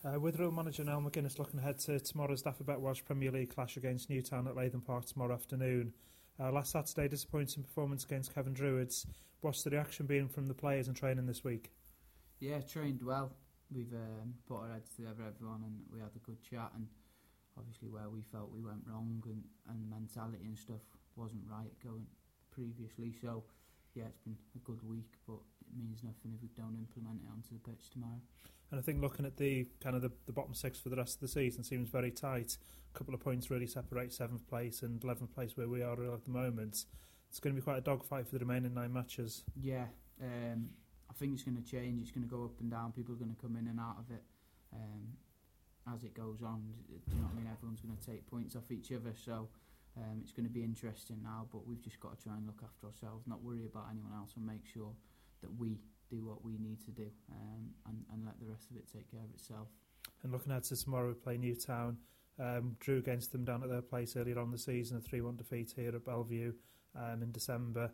With Real manager Niall McGuinness looking ahead to tomorrow's Daffy-Bet Welsh Premier League clash against Newtown at Latham Park tomorrow afternoon. Last Saturday, disappointing performance against Kevin Druids. What's the reaction been from the players in training this week? Yeah, trained well. We've put our heads together, everyone, and we had a good chat. And obviously, where we felt we went wrong and mentality and stuff wasn't right going previously. So, yeah, it's been a good week, but it means nothing if we don't implement it onto the pitch tomorrow. And I think looking at the bottom six for the rest of the season seems very tight. A couple of points really separate 7th place and 11th place where we are at the moment. It's going to be quite a dogfight for the remaining 9 matches. Yeah, I think it's going to change. It's going to go up and down. People are going to come in and out of it as it goes on. Do you know what I mean? Everyone's going to take points off each other. So it's going to be interesting now. But we've just got to try and look after ourselves, not worry about anyone else, and make sure that we do what we need to do and let the rest of it take care of itself. And looking ahead to tomorrow, we play Newtown. Drew against them down at their place earlier on the season, a 3-1 defeat here at Bellevue in December.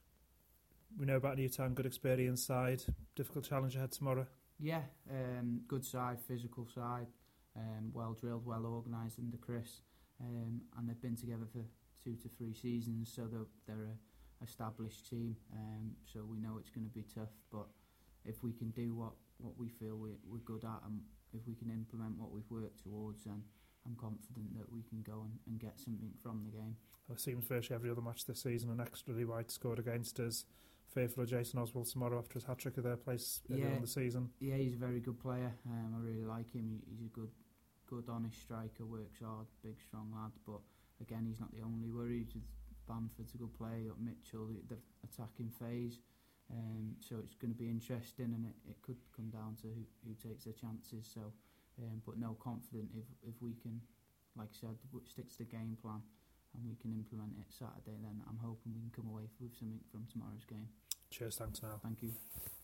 We know about Newtown, good experience side, difficult challenge ahead tomorrow. Yeah, good side, physical side, well drilled, well organised under Chris, and they've been together for 2 to 3 seasons, so they're a established team, so we know it's going to be tough, but if we can do what we feel we're good at, and if we can implement what we've worked towards, then I'm confident that we can go and get something from the game. Well, it seems virtually every other match this season, an extra White scored against us. Fearful of Jason Oswald tomorrow after his hat-trick of their place earlier on the season. Yeah, he's a very good player. I really like him. He's a good, honest striker, works hard, big, strong lad. But again, he's not the only worry. Bamford's a good player, got Mitchell, the attacking phase. So it's going to be interesting, and it could come down to who takes their chances. So, but no, confident if we can, like I said, stick to the game plan and we can implement it Saturday, then I'm hoping we can come away with something from tomorrow's game. Cheers, thanks Niall. Thank you.